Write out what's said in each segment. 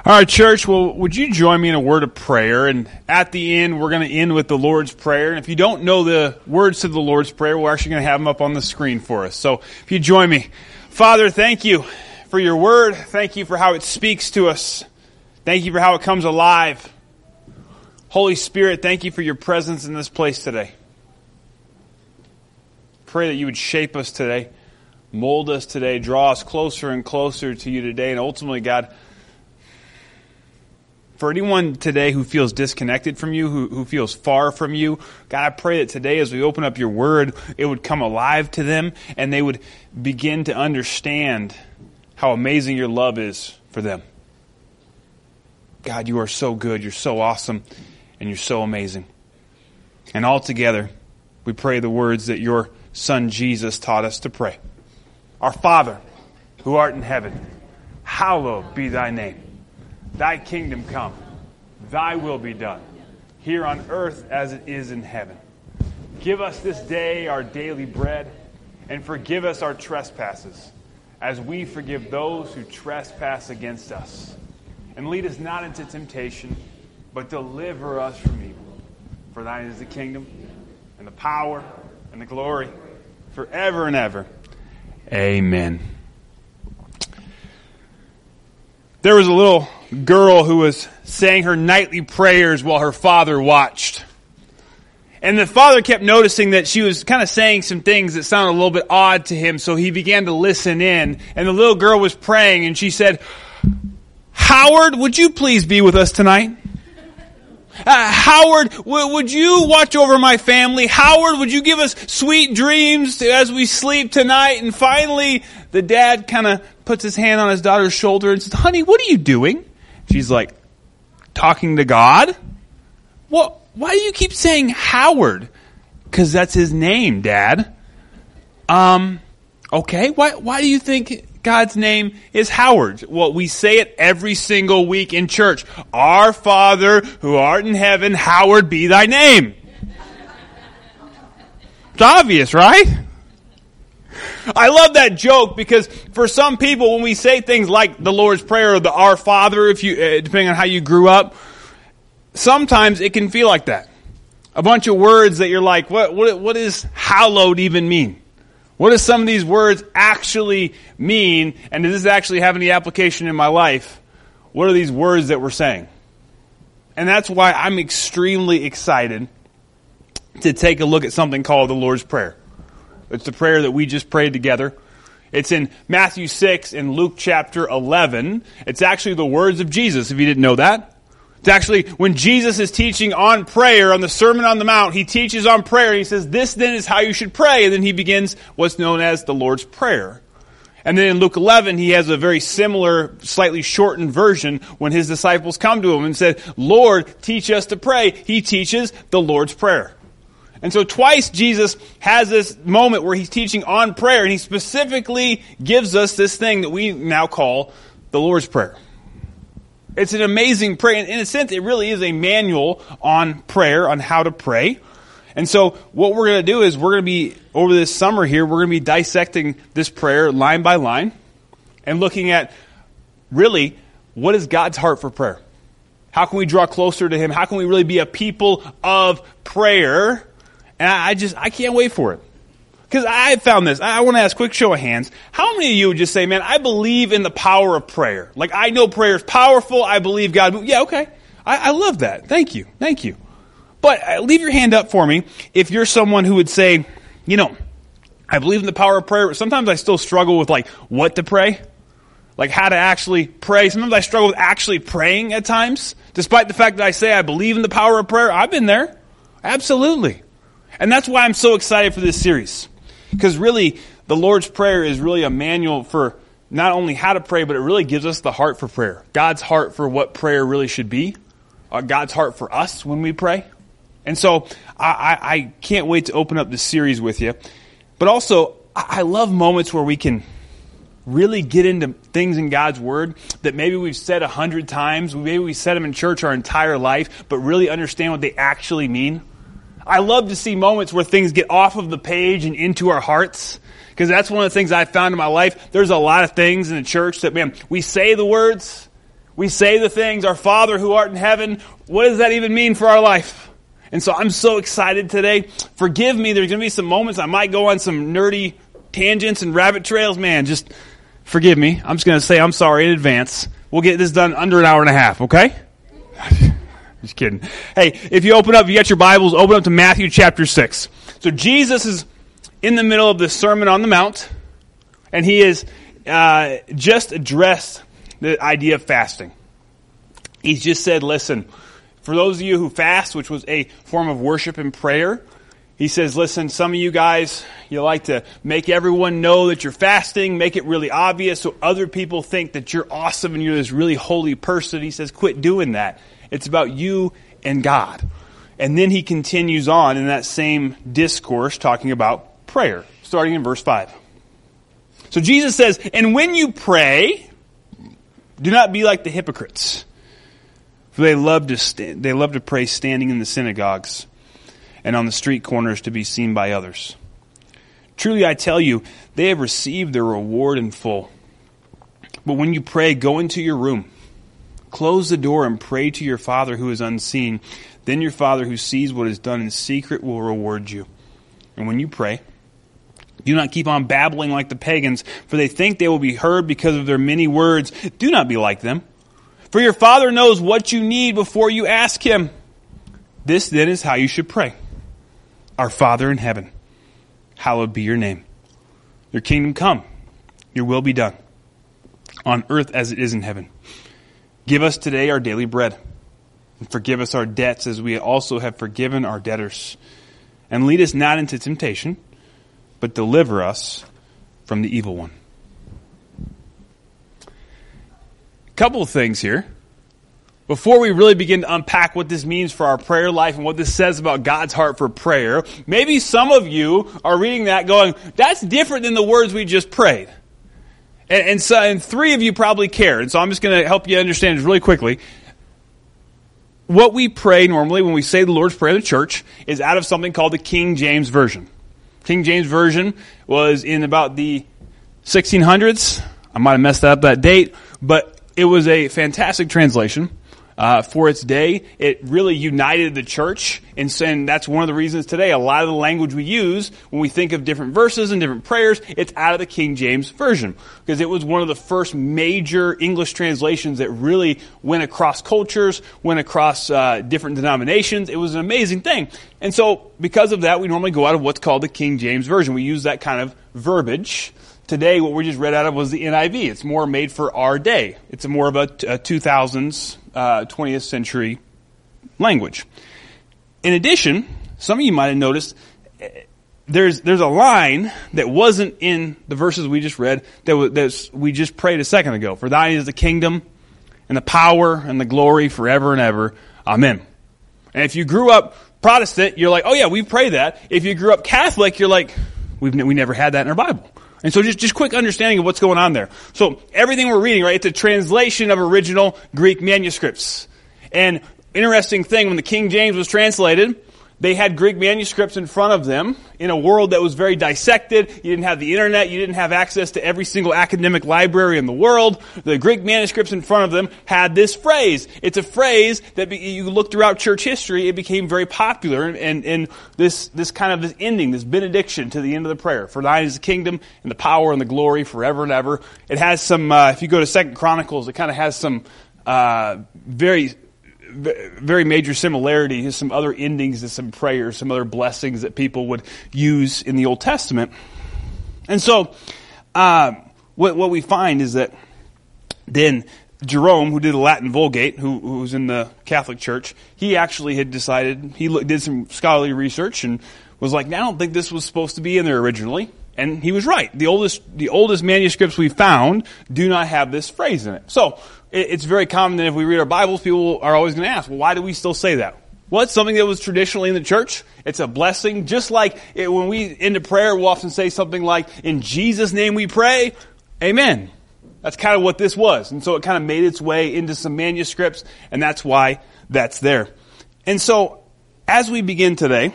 All right, church, well, would you join me in a word of prayer? And at the end, we're going to end with the Lord's Prayer. And if you don't know the words to the Lord's Prayer, we're actually going to have them up on the screen for us. So if you join me. Father, thank you for your word. Thank you for how it speaks to us. Thank you for how it comes alive. Holy Spirit, thank you for your presence in this place today. Pray that you would shape us today, mold us today, draw us closer and closer to you today. And ultimately, God, for anyone today who feels disconnected from you, who feels far from you, God, I pray that today as we open up your word, it would come alive to them and they would begin to understand how amazing your love is for them. God, you are so good, you're so awesome, and you're so amazing. And all together, we pray the words that your Son Jesus taught us to pray. Our Father, who art in heaven, hallowed be thy name. Thy kingdom come, thy will be done, here on earth as it is in heaven. Give us this day our daily bread, and forgive us our trespasses, as we forgive those who trespass against us. And lead us not into temptation, but deliver us from evil. For thine is the kingdom, and the power, and the glory, forever and ever. Amen. There was a little girl who was saying her nightly prayers while her father watched. And the father kept noticing that she was kind of saying some things that sounded a little bit odd to him, so he began to listen in. And the little girl was praying, and she said, "Howard, would you please be with us tonight? Howard, would you watch over my family? Howard, would you give us sweet dreams as we sleep tonight?" And finally, the dad kind of puts his hand on his daughter's shoulder and says, "Honey, what are you doing?" She's like, "Talking to God." "Well, why do you keep saying Howard?" "Because that's his name, Dad." Okay, why do you think God's name is Howard?" "Well, we say it every single week in church. Our Father who art in heaven, hallowed be thy name." It's obvious, right? I love that joke because for some people, when we say things like the Lord's Prayer or the Our Father, if you depending on how you grew up, sometimes it can feel like that. A bunch of words that you're like, what does hallowed even mean? What do some of these words actually mean? And does this actually have any application in my life? What are these words that we're saying? And that's why I'm extremely excited to take a look at something called the Lord's Prayer. It's the prayer that we just prayed together. It's in Matthew 6 and Luke chapter 11. It's actually the words of Jesus, if you didn't know that. It's actually when Jesus is teaching on prayer, on the Sermon on the Mount, he teaches on prayer. And he says, "This then is how you should pray." And then he begins what's known as the Lord's Prayer. And then in Luke 11, he has a very similar, slightly shortened version when his disciples come to him and said, "Lord, teach us to pray." He teaches the Lord's Prayer. And so twice Jesus has this moment where he's teaching on prayer, and he specifically gives us this thing that we now call the Lord's Prayer. It's an amazing prayer. In a sense, it really is a manual on prayer, on how to pray. And so what we're going to do is we're going to be, over this summer here, we're going to be dissecting this prayer line by line and looking at, really, what is God's heart for prayer? How can we draw closer to him? How can we really be a people of prayer? And I can't wait for it. Because I found this. I want to ask, quick show of hands. How many of you would just say, "Man, I believe in the power of prayer. Like, I know prayer is powerful. I believe God." Yeah, okay. I love that. Thank you. Thank you. But leave your hand up for me if you're someone who would say, I believe in the power of prayer, but sometimes I still struggle with, what to pray. Like, how to actually pray. Sometimes I struggle with actually praying at times. Despite the fact that I say I believe in the power of prayer, I've been there. Absolutely. And that's why I'm so excited for this series. Because really, the Lord's Prayer is really a manual for not only how to pray, but it really gives us the heart for prayer. God's heart for what prayer really should be. God's heart for us when we pray. And so I can't wait to open up this series with you. But also, I love moments where we can really get into things in God's Word that maybe we've said 100 times. Maybe we said them in church our entire life, but really understand what they actually mean. I love to see moments where things get off of the page and into our hearts, because that's one of the things I've found in my life. There's a lot of things in the church that, we say the words, We say the things, our Father who art in heaven. What does that even mean for our life? And so I'm so excited today. Forgive me, there's going to be some moments I might go on some nerdy tangents and rabbit trails. Man, just forgive me. I'm just going to say I'm sorry in advance. We'll get this done under an hour and a half, okay? Just kidding. Hey, if you got your Bibles, open up to Matthew chapter 6. So Jesus is in the middle of the Sermon on the Mount, and he has just addressed the idea of fasting. He's just said, listen, for those of you who fast, which was a form of worship and prayer, he says, listen, some of you guys, you like to make everyone know that you're fasting, make it really obvious so other people think that you're awesome and you're this really holy person. He says, quit doing that. It's about you and God. And then he continues on in that same discourse talking about prayer, starting in verse 5. So Jesus says, and when you pray, do not be like the hypocrites, for they love to pray standing in the synagogues and on the street corners to be seen by others. Truly I tell you, they have received their reward in full. But when you pray, go into your room, close the door and pray to your Father who is unseen. Then your Father who sees what is done in secret will reward you. And when you pray, do not keep on babbling like the pagans, for they think they will be heard because of their many words. Do not be like them, for your Father knows what you need before you ask Him. This then is how you should pray. Our Father in heaven, hallowed be your name. Your kingdom come, your will be done, on earth as it is in heaven. Give us today our daily bread, and forgive us our debts as we also have forgiven our debtors. And lead us not into temptation, but deliver us from the evil one. A couple of things here. Before we really begin to unpack what this means for our prayer life and what this says about God's heart for prayer, maybe some of you are reading that going, that's different than the words we just prayed. And three of you probably care. And so I'm just going to help you understand this really quickly. What we pray normally when we say the Lord's Prayer in the church is out of something called the King James Version. King James Version was in about the 1600s. I might have messed up that date, but it was a fantastic translation for its day. It really united the church, and that's one of the reasons today a lot of the language we use when we think of different verses and different prayers, it's out of the King James Version, because it was one of the first major English translations that really went across cultures, went across different denominations. It was an amazing thing. And so because of that, we normally go out of what's called the King James Version. We use that kind of verbiage. Today, what we just read out of was the NIV. It's more made for our day. It's more of a 2000s, 20th century language. In addition, some of you might have noticed there's a line that wasn't in the verses we just read that we just prayed a second ago. For thine is the kingdom and the power and the glory forever and ever. Amen. And if you grew up Protestant, you're like, oh yeah, we pray that. If you grew up Catholic, you're like, we never had that in our Bible. And so just quick understanding of what's going on there. So everything we're reading, right, it's a translation of original Greek manuscripts. And interesting thing, when the King James was translated, they had Greek manuscripts in front of them in a world that was very dissected. You didn't have the internet. You didn't have access to every single academic library in the world. The Greek manuscripts in front of them had this phrase. It's a phrase that you look throughout church history. It became very popular, and this kind of this ending, this benediction to the end of the prayer. For thine is the kingdom and the power and the glory forever and ever. It has some, if you go to 2 Chronicles, it kind of has some very major similarity to some other endings to some prayers, some other blessings that people would use in the Old Testament. And so, what we find is that then Jerome, who did the Latin Vulgate, who was in the Catholic Church, he actually had decided, did some scholarly research and was like, I don't think this was supposed to be in there originally. And he was right. The oldest manuscripts we found do not have this phrase in it. So, it's very common that if we read our Bibles, people are always going to ask, well, why do we still say that? Well, it's something that was traditionally in the church. It's a blessing. Just like when we end a prayer, we'll often say something like, in Jesus' name we pray, amen. That's kind of what this was. And so it kind of made its way into some manuscripts, and that's why that's there. And so, as we begin today,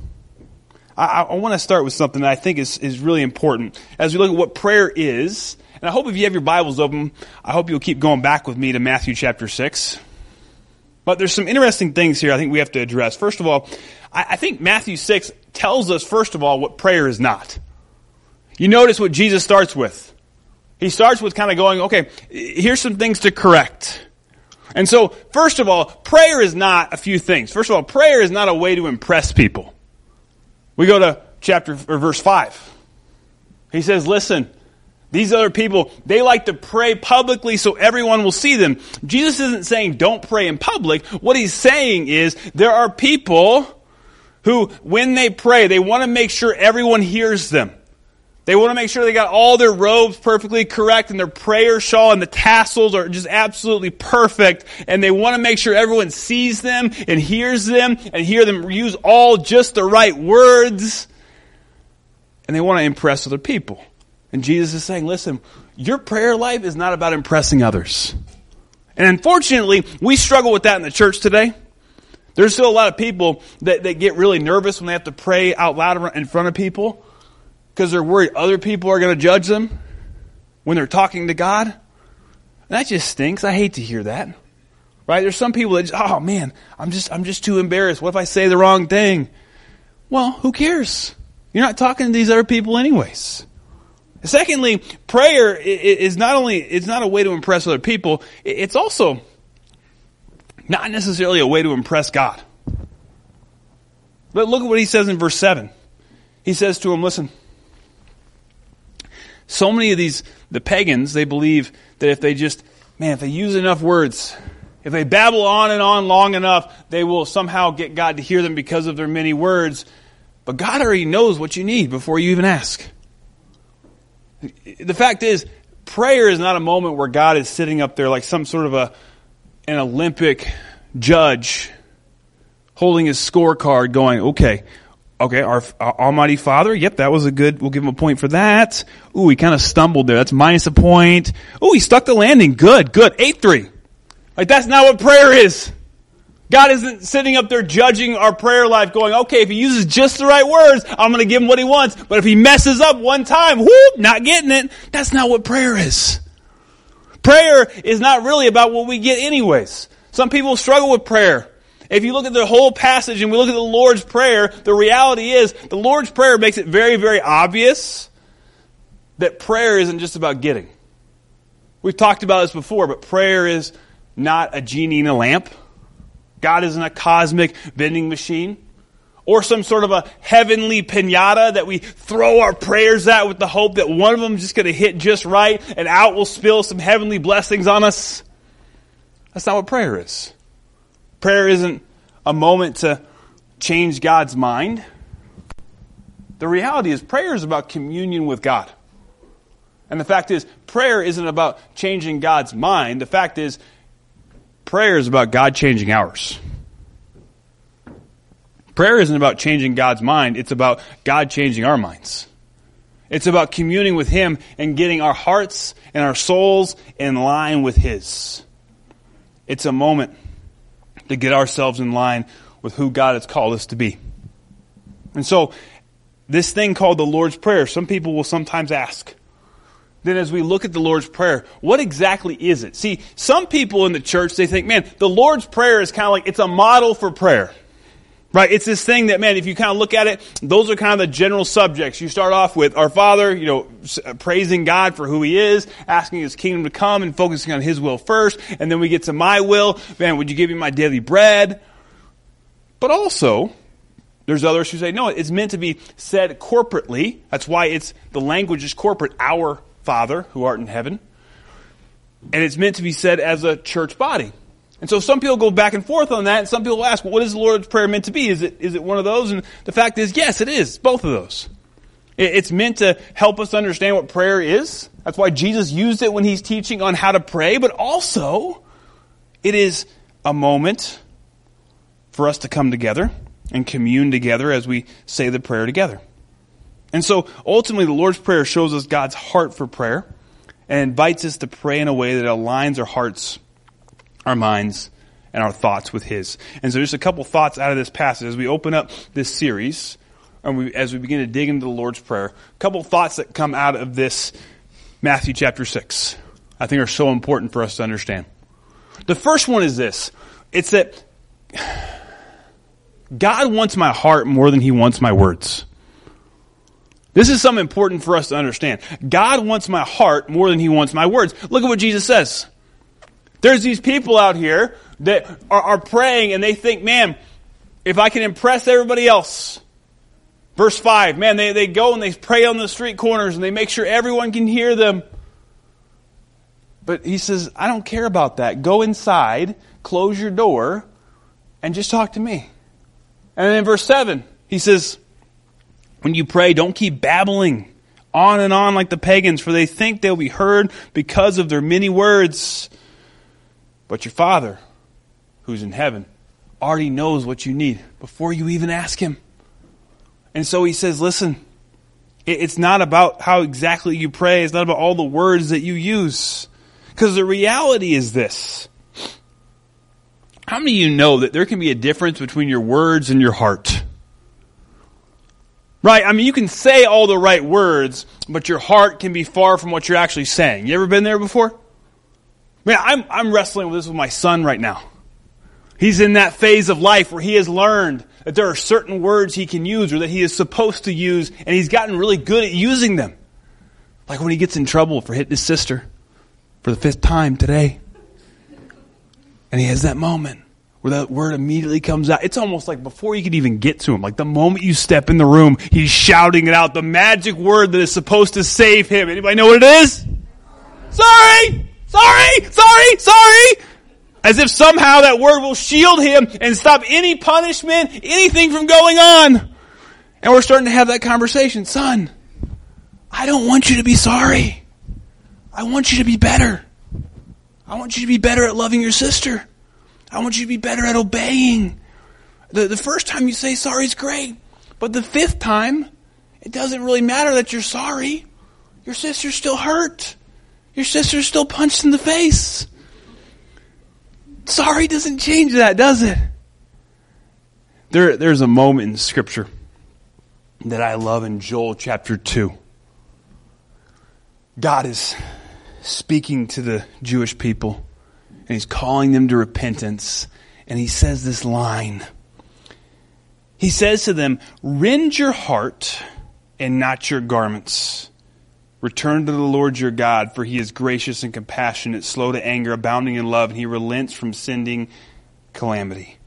I want to start with something that I think is really important. As we look at what prayer is, And I hope if you have your Bibles open, I hope you'll keep going back with me to Matthew chapter 6. But there's some interesting things here I think we have to address. First of all, I think Matthew 6 tells us, first of all, what prayer is not. You notice what Jesus starts with. He starts with kind of going, okay, here's some things to correct. And so, first of all, prayer is not a few things. First of all, prayer is not a way to impress people. We go to verse 5. He says, listen, these other people, they like to pray publicly so everyone will see them. Jesus isn't saying don't pray in public. What he's saying is there are people who, when they pray, they want to make sure everyone hears them. They want to make sure they got all their robes perfectly correct and their prayer shawl and the tassels are just absolutely perfect. And they want to make sure everyone sees them and hears them and hear them use all just the right words. And they want to impress other people. And Jesus is saying, listen, your prayer life is not about impressing others. And unfortunately, we struggle with that in the church today. There's still a lot of people that get really nervous when they have to pray out loud in front of people because they're worried other people are going to judge them when they're talking to God. And that just stinks. I hate to hear that. Right? There's some people that just, oh man, I'm just too embarrassed. What if I say the wrong thing? Well, who cares? You're not talking to these other people anyways. Secondly, prayer is it's not a way to impress other people. It's also not necessarily a way to impress God. But look at what he says in verse 7. He says to him, listen, so many of the pagans, they believe that if they use enough words, if they babble on and on long enough, they will somehow get God to hear them because of their many words. But God already knows what you need before you even ask. The fact is, prayer is not a moment where God is sitting up there like some sort of an Olympic judge holding his scorecard going, okay, our Almighty Father, yep, that was we'll give him a point for that. Ooh, he kind of stumbled there. That's minus a point. Ooh, he stuck the landing. Good. 8-3. Like, that's not what prayer is. God isn't sitting up there judging our prayer life going, okay, if he uses just the right words, I'm going to give him what he wants. But if he messes up one time, whoop, not getting it. That's not what prayer is. Prayer is not really about what we get anyways. Some people struggle with prayer. If you look at the whole passage and we look at the Lord's Prayer, the reality is the Lord's Prayer makes it very, very obvious that prayer isn't just about getting. We've talked about this before, but prayer is not a genie in a lamp. God isn't a cosmic vending machine or some sort of a heavenly piñata that we throw our prayers at with the hope that one of them is just going to hit just right and out will spill some heavenly blessings on us. That's not what prayer is. Prayer isn't a moment to change God's mind. The reality is prayer is about communion with God. And the fact is, prayer isn't about changing God's mind. The fact is, prayer is about God changing ours. Prayer isn't about changing God's mind. It's about God changing our minds. It's about communing with Him and getting our hearts and our souls in line with His. It's a moment to get ourselves in line with who God has called us to be. And so, this thing called the Lord's Prayer, some people will sometimes ask, then as we look at the Lord's Prayer, what exactly is it? See, some people in the church, they think, man, the Lord's Prayer is kind of like, it's a model for prayer. Right? It's this thing that, man, if you kind of look at it, those are kind of the general subjects. You start off with our Father, praising God for who He is, asking His kingdom to come and focusing on His will first. And then we get to my will. Man, would you give me my daily bread? But also, there's others who say, no, it's meant to be said corporately. That's why the language is corporate. Our Father, who art in heaven. And it's meant to be said as a church body. And so some people go back and forth on that, and some people ask, well, what is the Lord's Prayer meant to be? Is it one of those? And the fact is, yes, it is. Both of those. It's meant to help us understand what prayer is. That's why Jesus used it when He's teaching on how to pray. But also, it is a moment for us to come together and commune together as we say the prayer together. And so, ultimately, the Lord's Prayer shows us God's heart for prayer and invites us to pray in a way that aligns our hearts, our minds, and our thoughts with His. And so just a couple thoughts out of this passage as we open up this series, and as we begin to dig into the Lord's Prayer. A couple thoughts that come out of this Matthew chapter 6, I think are so important for us to understand. The first one is this. It's that God wants my heart more than he wants my words. This is something important for us to understand. God wants my heart more than he wants my words. Look at what Jesus says. There's these people out here that are praying and they think, man, if I can impress everybody else. Verse 5, man, they go and they pray on the street corners and they make sure everyone can hear them. But he says, I don't care about that. Go inside, close your door, and just talk to me. And then in verse 7, he says, when you pray, don't keep babbling on and on like the pagans, for they think they'll be heard because of their many words. But your Father, who's in heaven, already knows what you need before you even ask him. And so he says, listen, it's not about how exactly you pray. It's not about all the words that you use. Because the reality is this. How many of you know that there can be a difference between your words and your heart? Right? I mean, you can say all the right words, but your heart can be far from what you're actually saying. You ever been there before? Man, I'm wrestling with this with my son right now. He's in that phase of life where he has learned that there are certain words he can use or that he is supposed to use, and he's gotten really good at using them. Like when he gets in trouble for hitting his sister for the 5th time today. And he has that moment where that word immediately comes out. It's almost like before you could even get to him. Like the moment you step in the room, he's shouting it out. The magic word that is supposed to save him. Anybody know what it is? Sorry! Sorry! Sorry! Sorry! As if somehow that word will shield him and stop any punishment, anything from going on. And we're starting to have that conversation. Son, I don't want you to be sorry. I want you to be better. I want you to be better at loving your sister. I want you to be better at obeying. The first time you say sorry is great. But the 5th time, it doesn't really matter that you're sorry. Your sister's still hurt. Your sister's still punched in the face. Sorry doesn't change that, does it? There's a moment in Scripture that I love in Joel chapter 2. God is speaking to the Jewish people, and he's calling them to repentance, and he says this line. He says to them, rend your heart and not your garments. Return to the Lord your God, for he is gracious and compassionate, slow to anger, abounding in love, and he relents from sending calamity.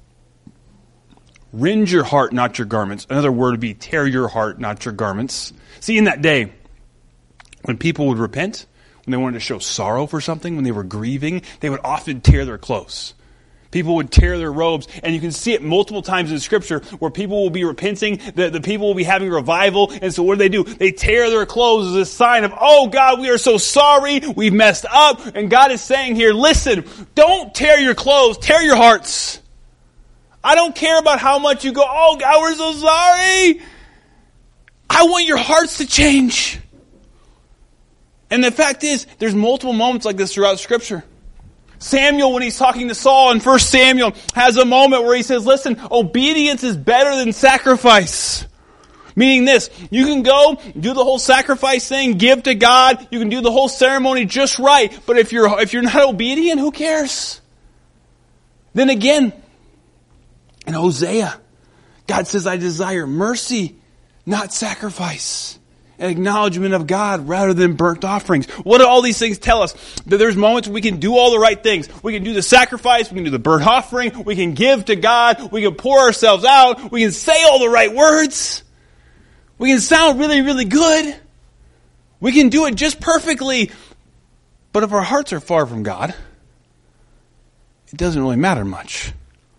Rend your heart, not your garments. Another word would be tear your heart, not your garments. See, in that day, when people would repent, when they wanted to show sorrow for something, when they were grieving, they would often tear their clothes. People would tear their robes, and you can see it multiple times in Scripture where people will be repenting, the people will be having revival, and so what do? They tear their clothes as a sign of, oh God, we are so sorry, we've messed up, and God is saying here, listen, don't tear your clothes, tear your hearts. I don't care about how much you go, oh God, we're so sorry. I want your hearts to change. And the fact is, there's multiple moments like this throughout Scripture. Samuel, when he's talking to Saul in 1 Samuel, has a moment where he says, listen, obedience is better than sacrifice. Meaning this, you can go, do the whole sacrifice thing, give to God, you can do the whole ceremony just right, but if you're not obedient, who cares? Then again, in Hosea, God says, I desire mercy, not sacrifice. An acknowledgement of God rather than burnt offerings. What do all these things tell us? That there's moments we can do all the right things. We can do the sacrifice, we can do the burnt offering, we can give to God, we can pour ourselves out, we can say all the right words. We can sound really, really good. We can do it just perfectly. But if our hearts are far from God, it doesn't really matter much.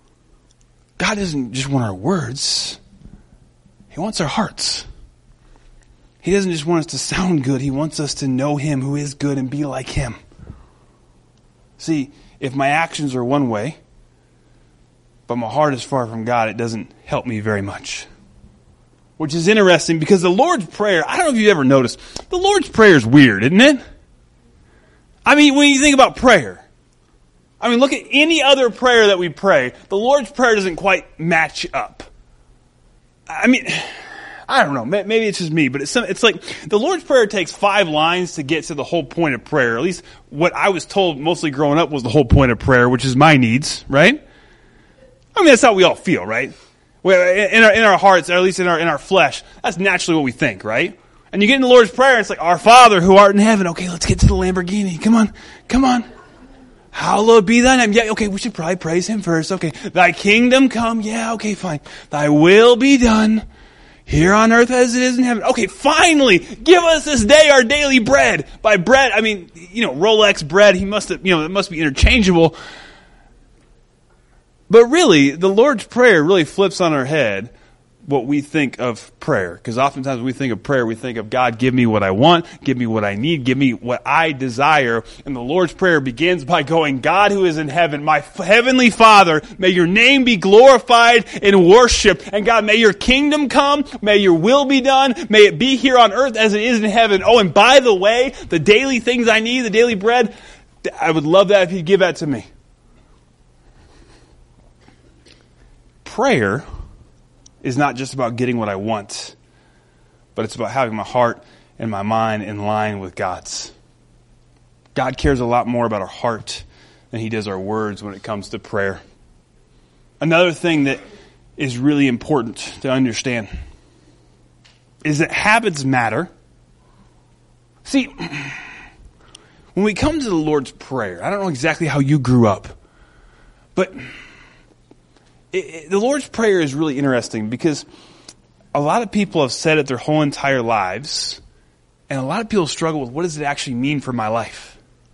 God doesn't just want our words. He wants our hearts. He doesn't just want us to sound good. He wants us to know him who is good and be like him. See, if my actions are one way, but my heart is far from God, it doesn't help me very much. Which is interesting because the Lord's Prayer, I don't know if you've ever noticed, the Lord's Prayer is weird, isn't it? I mean, when you think about prayer, I mean, look at any other prayer that we pray, the Lord's Prayer doesn't quite match up. I mean, I don't know, maybe it's just me, but it's like the Lord's Prayer takes 5 lines to get to the whole point of prayer. At least what I was told mostly growing up was the whole point of prayer, which is my needs, right? I mean, that's how we all feel, right? In our hearts, or at least in our flesh, that's naturally what we think, right? And you get in the Lord's Prayer, and it's like, Our Father who art in heaven. Okay, let's get to the Lamborghini. Come on. Hallowed be thy name. Yeah, okay, we should probably praise him first. Okay, thy kingdom come. Yeah, okay, fine. Thy will be done here on earth as it is in heaven. Okay, finally, give us this day our daily bread. By bread, I mean, Rolex bread. He must have, it must be interchangeable. But really, the Lord's Prayer really flips on our head what we think of prayer. Because oftentimes when we think of prayer, we think of, God, give me what I want, give me what I need, give me what I desire. And the Lord's Prayer begins by going, God who is in heaven, my heavenly Father, may your name be glorified in worship. And God, may your kingdom come, may your will be done, may it be here on earth as it is in heaven. Oh, and by the way, the daily things I need, the daily bread, I would love that if you'd give that to me. Prayer is not just about getting what I want, but it's about having my heart and my mind in line with God's. God cares a lot more about our heart than he does our words when it comes to prayer. Another thing that is really important to understand is that habits matter. See, when we come to the Lord's Prayer, I don't know exactly how you grew up, but the Lord's Prayer is really interesting because a lot of people have said it their whole entire lives, and a lot of people struggle with what does it actually mean for my life.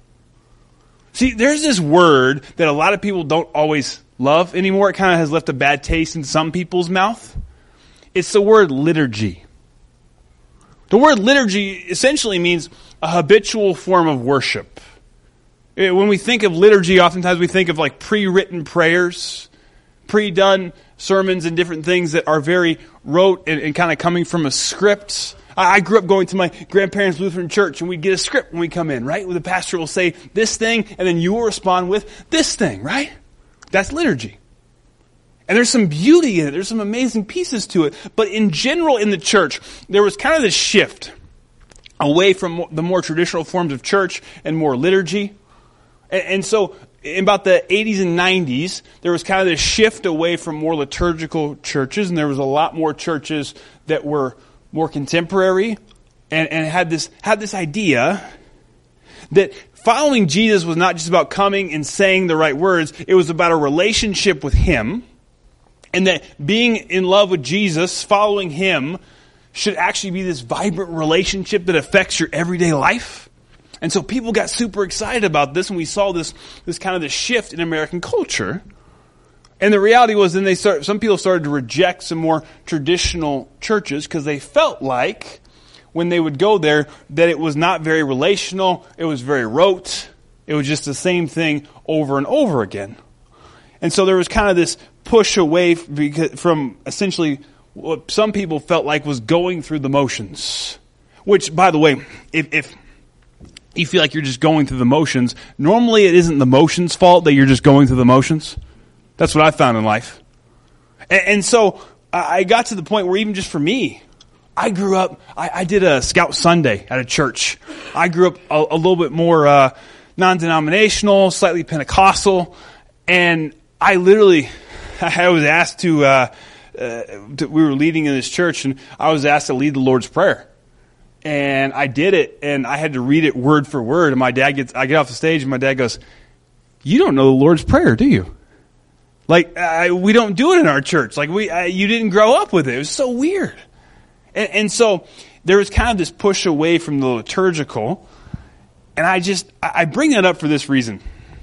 See, there's this word that a lot of people don't always love anymore. It kind of has left a bad taste in some people's mouth. It's the word liturgy. The word liturgy essentially means a habitual form of worship. When we think of liturgy, oftentimes we think of like pre-written prayers, pre-done sermons and different things that are very rote and kind of coming from a script. I grew up going to my grandparents' Lutheran church, and we'd get a script when we come in, right? Where the pastor will say this thing, and then you will respond with this thing, right? That's liturgy. And there's some beauty in it. There's some amazing pieces to it. But in general in the church, there was kind of this shift away from the more traditional forms of church and more liturgy. And so in about the 80s and 90s, there was kind of this shift away from more liturgical churches, and there was a lot more churches that were more contemporary and had this idea that following Jesus was not just about coming and saying the right words, it was about a relationship with him, and that being in love with Jesus, following him, should actually be this vibrant relationship that affects your everyday life. And so people got super excited about this, and we saw this kind of this shift in American culture. And the reality was then some people started to reject some more traditional churches because they felt like when they would go there that it was not very relational, it was very rote, it was just the same thing over and over again. And so there was kind of this push away from essentially what some people felt like was going through the motions. Which, by the way, if you feel like you're just going through the motions, normally it isn't the motions' fault that you're just going through the motions. That's what I found in life. And so I got to the point where even just for me, I grew up, I did a Scout Sunday at a church. I grew up a little bit more non-denominational, slightly Pentecostal, and I was asked we were leading in this church, and I was asked to lead the Lord's Prayer. And I did it, and I had to read it word for word. And I get off the stage, and my dad goes, "You don't know the Lord's Prayer, do you? Like, we don't do it in our church. Like, you didn't grow up with it. It was so weird." And so there was kind of this push away from the liturgical. And I bring that up for this reason.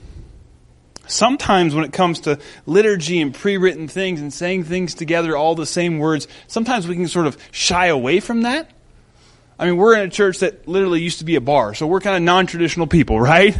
Sometimes when it comes to liturgy and pre-written things and saying things together, all the same words, sometimes we can sort of shy away from that. I mean, we're in a church that literally used to be a bar, so we're kind of non-traditional people, right?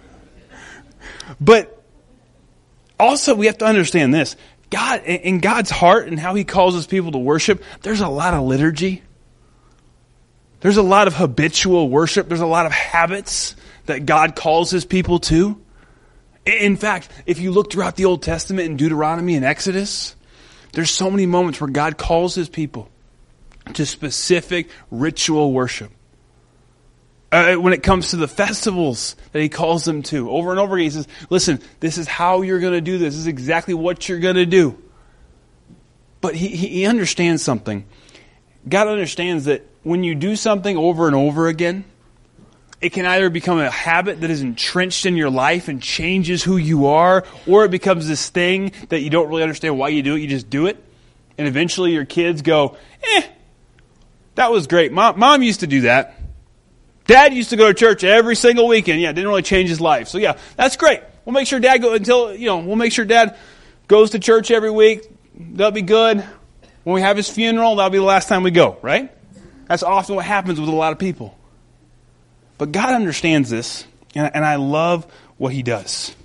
But also we have to understand this. God, in God's heart and how he calls his people to worship, there's a lot of liturgy. There's a lot of habitual worship. There's a lot of habits that God calls his people to. In fact, if you look throughout the Old Testament in Deuteronomy and Exodus, there's so many moments where God calls his people to specific ritual worship. When it comes to the festivals that he calls them to, over and over again, he says, listen, this is how you're going to do this. This is exactly what you're going to do. But he understands something. God understands that when you do something over and over again, it can either become a habit that is entrenched in your life and changes who you are, or it becomes this thing that you don't really understand why you do it. You just do it. And eventually your kids go, that was great. Mom used to do that. Dad used to go to church every single weekend. Yeah, it didn't really change his life. So yeah, that's great. We'll make sure Dad we'll make sure Dad goes to church every week. That'll be good. When we have his funeral, that'll be the last time we go, right? That's often what happens with a lot of people. But God understands this, and I love what he does.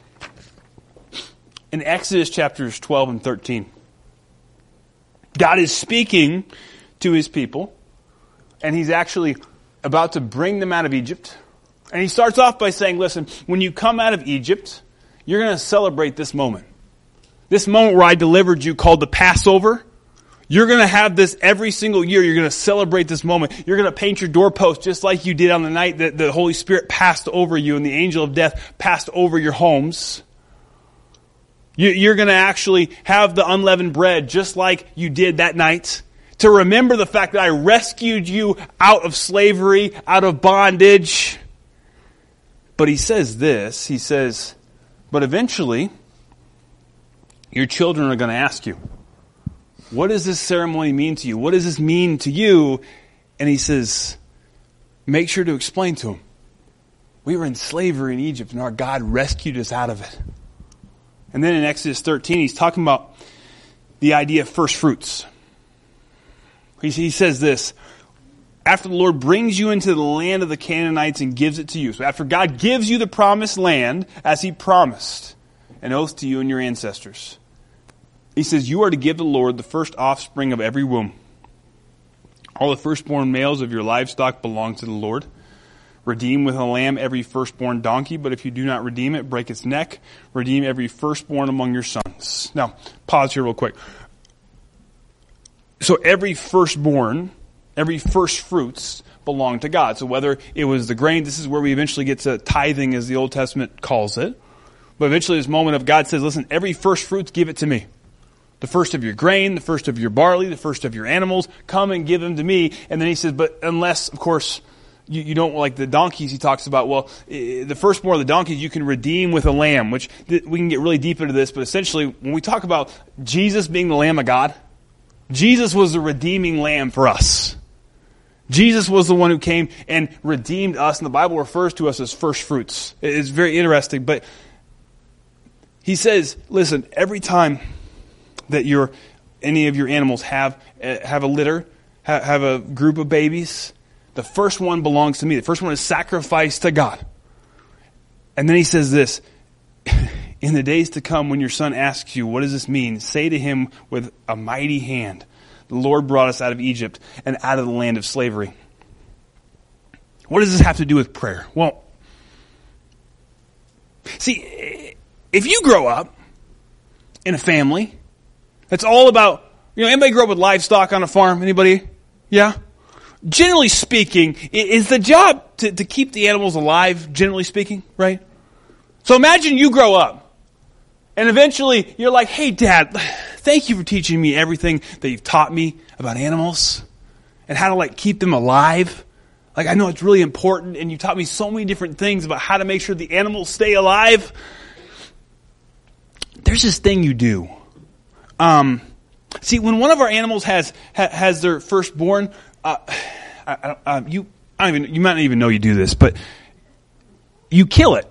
In Exodus chapters 12 and 13, God is speaking to his people, and he's actually about to bring them out of Egypt. And he starts off by saying, listen, when you come out of Egypt, you're going to celebrate this moment. This moment where I delivered you, called the Passover. You're going to have this every single year. You're going to celebrate this moment. You're going to paint your doorpost just like you did on the night that the Holy Spirit passed over you and the angel of death passed over your homes. You're going to actually have the unleavened bread just like you did that night, to remember the fact that I rescued you out of slavery, out of bondage. But he says this, he says, but eventually, your children are going to ask you, what does this ceremony mean to you? What does this mean to you? And he says, make sure to explain to them. We were in slavery in Egypt and our God rescued us out of it. And then in Exodus 13, he's talking about the idea of first fruits. He says this, after the Lord brings you into the land of the Canaanites and gives it to you. So after God gives you the promised land, as he promised, an oath to you and your ancestors. He says, you are to give the Lord the first offspring of every womb. All the firstborn males of your livestock belong to the Lord. Redeem with a lamb every firstborn donkey, but if you do not redeem it, break its neck. Redeem every firstborn among your sons. Now, pause here real quick. So every firstborn, every first fruits belong to God. So whether it was the grain, this is where we eventually get to tithing, as the Old Testament calls it. But eventually this moment of God says, listen, every first fruits, give it to me. The first of your grain, the first of your barley, the first of your animals, come and give them to me. And then he says, but unless, of course, you don't like the donkeys, he talks about, well, the firstborn of the donkeys you can redeem with a lamb, which we can get really deep into this, but essentially when we talk about Jesus being the Lamb of God, Jesus was the redeeming lamb for us. Jesus was the one who came and redeemed us, and the Bible refers to us as first fruits. It's very interesting, but he says, listen, every time that any of your animals have a litter, have a group of babies, the first one belongs to me. The first one is sacrificed to God. And then he says this, in the days to come when your son asks you, what does this mean? Say to him with a mighty hand, the Lord brought us out of Egypt and out of the land of slavery. What does this have to do with prayer? Well, see, if you grow up in a family that's all about, anybody grow up with livestock on a farm? Anybody? Yeah? Generally speaking, is the job to keep the animals alive, generally speaking, right? So imagine you grow up, and eventually you're like, hey, Dad, thank you for teaching me everything that you've taught me about animals and how to keep them alive. I know it's really important, and you taught me so many different things about how to make sure the animals stay alive. There's this thing you do. See, when one of our animals has their firstborn, you might not even know you do this, but you kill it.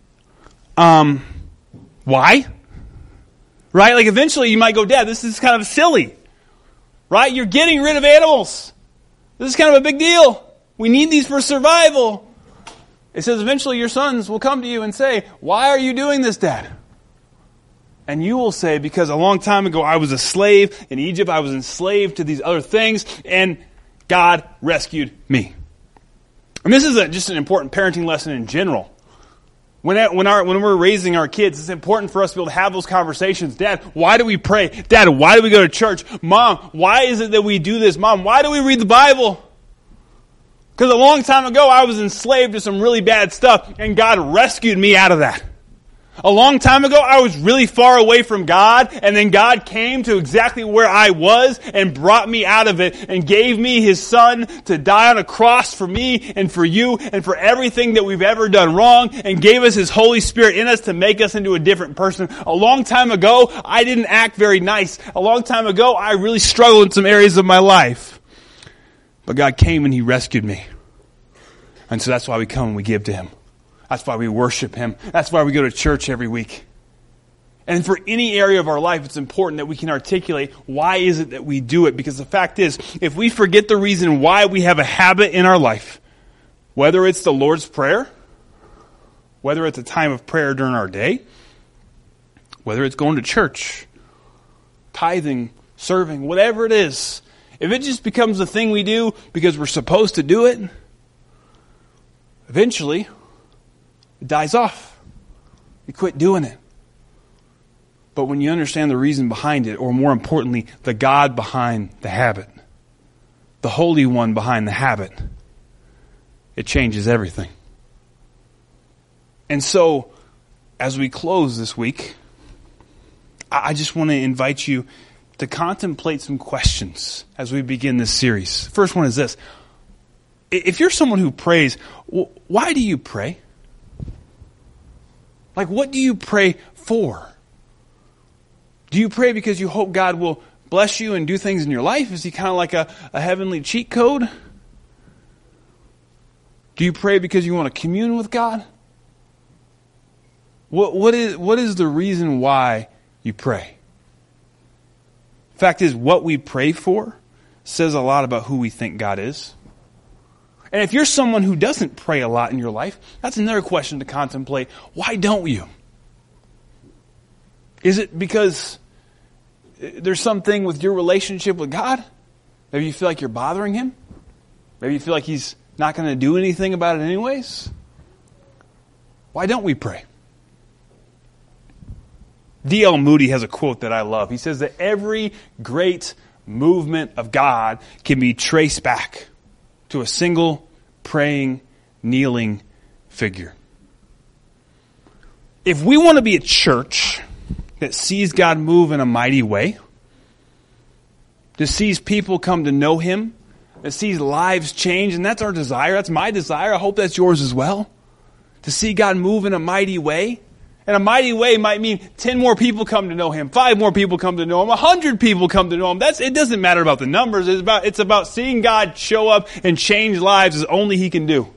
Why? Right? Eventually you might go, Dad, this is kind of silly. Right? You're getting rid of animals. This is kind of a big deal. We need these for survival. It says eventually your sons will come to you and say, why are you doing this, Dad? And you will say, because a long time ago I was a slave in Egypt, I was enslaved to these other things, and God rescued me. And this is just an important parenting lesson in general. When we're raising our kids, it's important for us to be able to have those conversations. Dad, why do we pray? Dad, why do we go to church? Mom, why is it that we do this? Mom, why do we read the Bible? Because a long time ago, I was enslaved to some really bad stuff, and God rescued me out of that. A long time ago, I was really far away from God, and then God came to exactly where I was and brought me out of it and gave me His Son to die on a cross for me and for you and for everything that we've ever done wrong, and gave us His Holy Spirit in us to make us into a different person. A long time ago, I didn't act very nice. A long time ago, I really struggled in some areas of my life. But God came and He rescued me. And so that's why we come and we give to Him. That's why we worship Him. That's why we go to church every week. And for any area of our life, it's important that we can articulate why is it that we do it. Because the fact is, if we forget the reason why we have a habit in our life, whether it's the Lord's Prayer, whether it's a time of prayer during our day, whether it's going to church, tithing, serving, whatever it is, if it just becomes a thing we do because we're supposed to do it, eventually it dies off. You quit doing it. But when you understand the reason behind it, or more importantly, the God behind the habit, the Holy One behind the habit, it changes everything. And so, as we close this week, I just want to invite you to contemplate some questions as we begin this series. First one is this. If you're someone who prays, why do you pray? Like, what do you pray for? Do you pray because you hope God will bless you and do things in your life? Is He kind of like a heavenly cheat code? Do you pray because you want to commune with God? What is the reason why you pray? Fact is, what we pray for says a lot about who we think God is. And if you're someone who doesn't pray a lot in your life, that's another question to contemplate. Why don't you? Is it because there's something with your relationship with God? Maybe you feel like you're bothering Him? Maybe you feel like He's not going to do anything about it anyways? Why don't we pray? D.L. Moody has a quote that I love. He says that every great movement of God can be traced back to a single praying, kneeling figure. If we want to be a church that sees God move in a mighty way, that sees people come to know Him, that sees lives change, and that's our desire, that's my desire, I hope that's yours as well, to see God move in a mighty way. And a mighty way might mean 10 more people come to know Him, 5 more people come to know Him, 100 people come to know Him. It doesn't matter about the numbers. It's about seeing God show up and change lives as only He can do.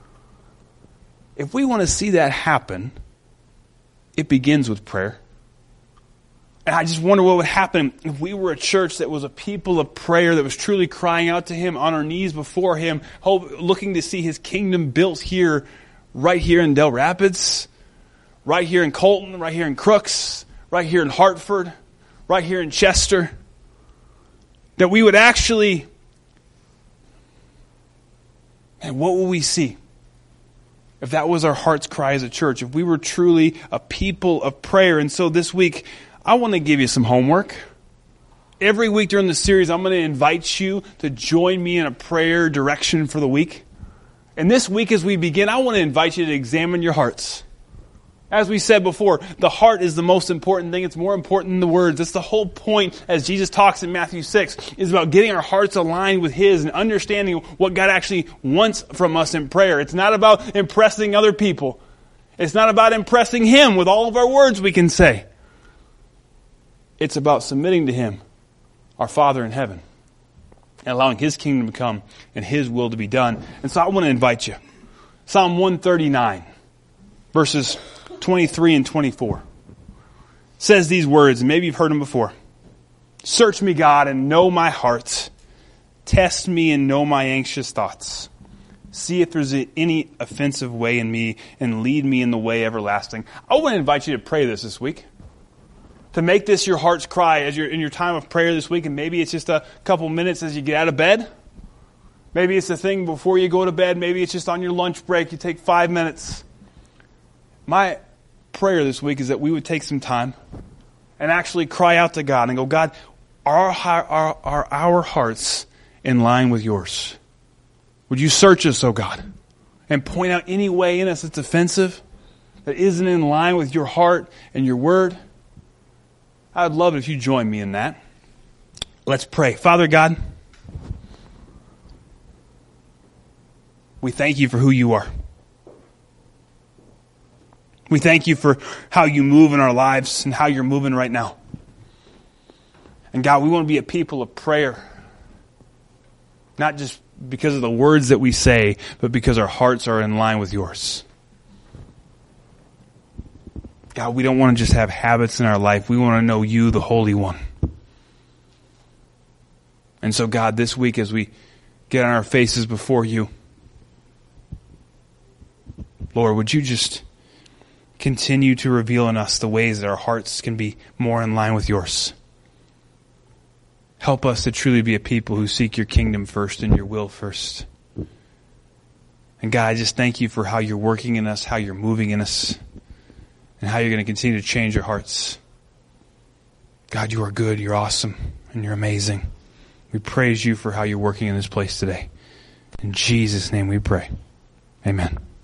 If we want to see that happen, it begins with prayer. And I just wonder what would happen if we were a church that was a people of prayer, that was truly crying out to Him on our knees before Him, looking to see His kingdom built here, right here in Del Rapids, right here in Colton, right here in Crooks, right here in Hartford, right here in Chester. That we would actually, and what will we see if that was our heart's cry as a church, if we were truly a people of prayer? And so this week, I want to give you some homework. Every week during the series, I'm going to invite you to join me in a prayer direction for the week. And this week as we begin, I want to invite you to examine your hearts. As we said before, the heart is the most important thing. It's more important than the words. That's the whole point, as Jesus talks in Matthew 6, is about getting our hearts aligned with His and understanding what God actually wants from us in prayer. It's not about impressing other people. It's not about impressing Him with all of our words we can say. It's about submitting to Him, our Father in heaven, and allowing His kingdom to come and His will to be done. And so I want to invite you. Psalm 139, verses 23 and 24 says these words, and maybe you've heard them before. Search me, God, and know my heart. Test me and know my anxious thoughts. See if there's any offensive way in me, and lead me in the way everlasting. I want to invite you to pray this week. To make this your heart's cry as you're in your time of prayer this week, and maybe it's just a couple minutes as you get out of bed. Maybe it's a thing before you go to bed. Maybe it's just on your lunch break. You take 5 minutes. my prayer this week is that we would take some time and actually cry out to God and go, God, are our hearts in line with yours? Would you search us, oh God, and point out any way in us that's offensive, that isn't in line with your heart and your word? I would love it if you join me in that. Let's pray. Father God, we thank you for who you are. We thank you for how you move in our lives and how you're moving right now. And God, we want to be a people of prayer. Not just because of the words that we say, but because our hearts are in line with yours. God, we don't want to just have habits in our life. We want to know you, the Holy One. And so, God, this week as we get on our faces before you, Lord, would you just continue to reveal in us the ways that our hearts can be more in line with yours. Help us to truly be a people who seek your kingdom first and your will first. And God, I just thank you for how you're working in us, how you're moving in us, and how you're going to continue to change our hearts. God, you are good, you're awesome, and you're amazing. We praise you for how you're working in this place today. In Jesus' name we pray. Amen.